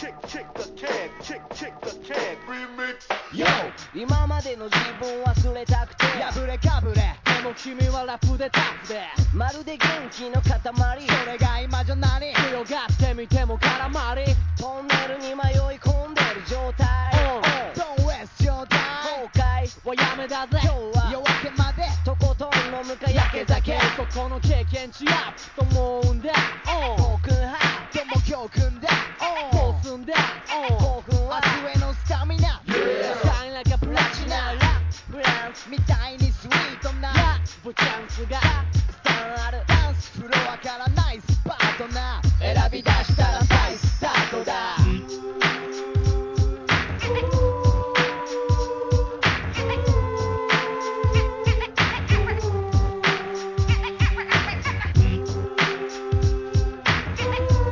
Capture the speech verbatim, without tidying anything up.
kick kick the can kick kick the can remix Yo 今までの自分忘れたくて破れかぶれでも君はラップでタフでまるで元気の塊それが今じゃ何強がってみても絡まりトンネルに迷い込んでる状態 Don't waste your time 後悔はやめだぜ今日は夜明けまでとことん飲むか焼け酒そこの経験値アップと思うんだ興奮派でも教訓だどうすんだ興奮は明日へのスタミナ Shine like a プラチナラップフランスみたいにスイートなラップチャンスがたくさんあるダンスフロアからナイスパートナー選び出した